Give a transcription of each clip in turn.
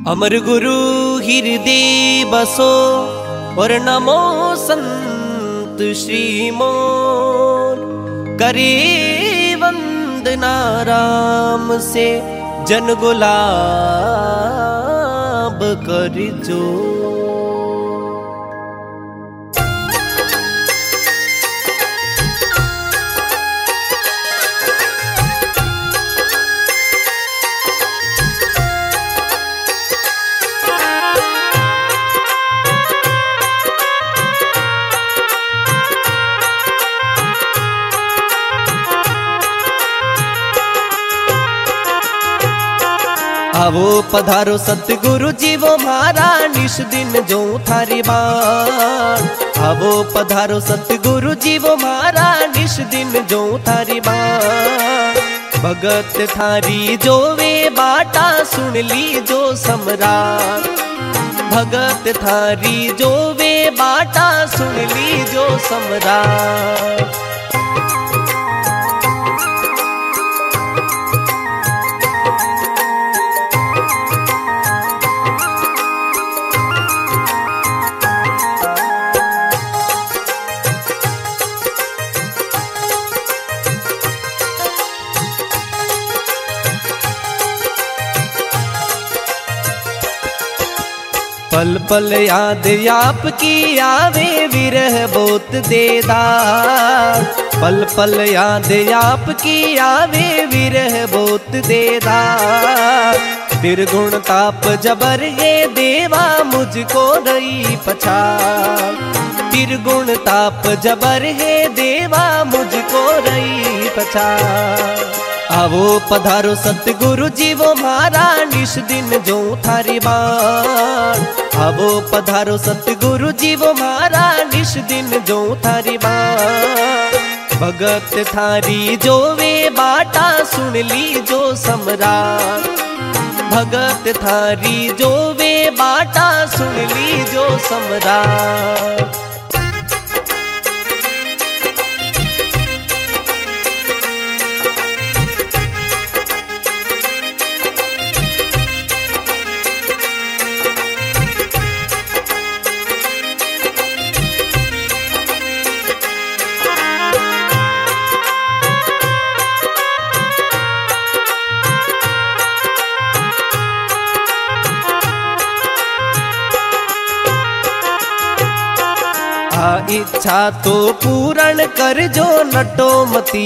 अमर गुरु हृदय बसो और नमो संत श्री मोर। करे वंदना राम से जन गुलाब कर जो। आवो पधारो सतगुरु जी वो मारा निश दिन जो थारी बाण। आवो पधारो सतगुरु जी वो मारा निश दिन जो थारी बाण। भगत थारी जो वे बाटा सुन ली जो सम्राट। भगत थारी जो वे बाटा सुन ली जो सम्राट। पल पल याद आपकी आवे विरह बहुत देदार। पल पल याद आपकी आवे विरह बहुत देदार। निर्गुण ताप जबर है देवा मुझको रही पछाड़। निर्गुण ताप जबर है देवा मुझको रही पछाड़। आवो पधारो सतगुरु जी वो मारा निश दिन जो थारी बाण। आवो पधारो सतगुरु जी वो मारा निश दिन जो थारी बाण। भगत थारी जो वे बाटा सुन ली जो सम्राट। भगत थारी जो वे बाटा सुन ली जो सम्राट। इच्छा तो पूर्ण कर जो नटो मती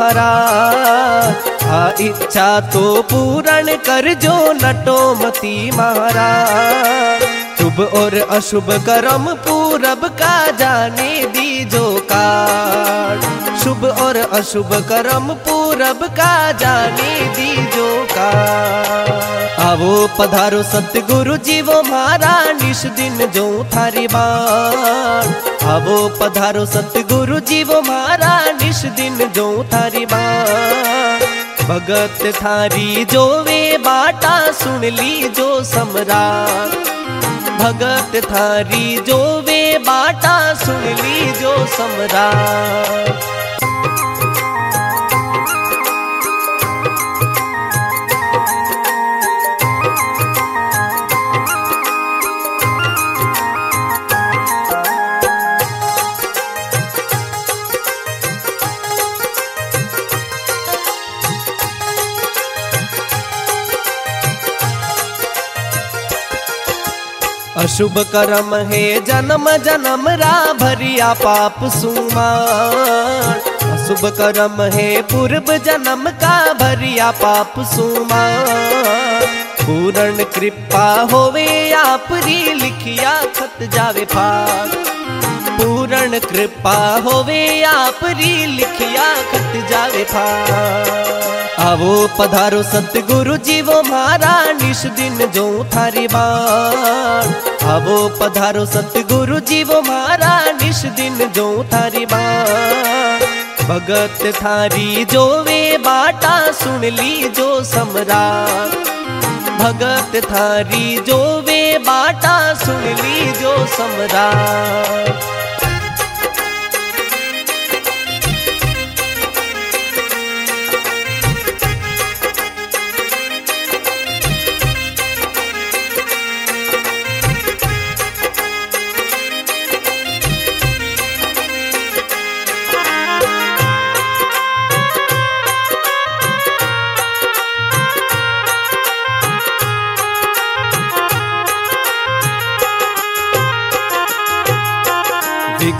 महाराज। इच्छा तो पूर्ण कर जो नटो मती महाराज। शुभ और अशुभ कर्म पूरब का जाने दीजो काट। शुभ और अशुभ कर्म पूरब का जाने दीजो काट। आवो पधारो सतगुरु जी वो मारा निश दिन जो थारी बाण। आवो पधारो सतगुरु जी वो मारा निश दिन जो थारी बाण। भगत थारी जो वे बाटा सुन ली जो सम्राट। भगत थारी जो वे बाटा सुन ली जो सम्राट। अशुभ कर्म है जन्म जन्म रा भरिया पाप सुमान। अशुभ कर्म है पूर्व जन्म का भरिया पाप सुमान। पूर्ण कृपा होवे आपरी लिखिया खत जावे फार। पूर्ण कृपा होवे आपरी लिखिया खत जावे फार। आवो पधारो सतगुरु जी वो मारा निश दिन जो थारी बाण। आवो पधारो सतगुरु जी वो मारा निश दिन जो थारी बाण। भगत थारी जो वे बाटा सुन ली जो सम्राट। भगत थारी जो वे बाटा सुन ली जो सम्राट।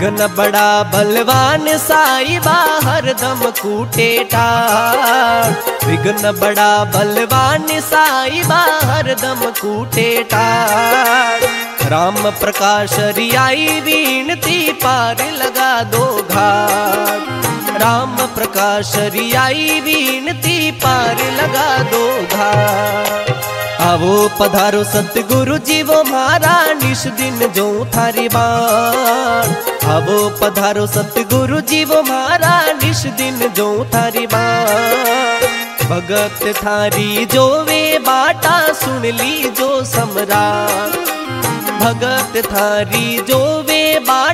विघ्न बड़ा बलवान साई बा हरदम कूटे टाल। विघ्न बड़ा बलवान साई बा हरदम कूटे टाल। राम प्रकाश रियाई विनती पार लगा दो घाट। राम प्रकाश रियाई विनती पार लगा दो घाट। आवो पधारो सतगुरु जी वो मारा निश दिन जो थारी बाण। आवो पधारो सतगुरु जी वो मारा निश दिन जो थारी बाण। भगत थारी जो वे बाटा सुन ली जो सम्राट। भगत थारी जो वे बाटा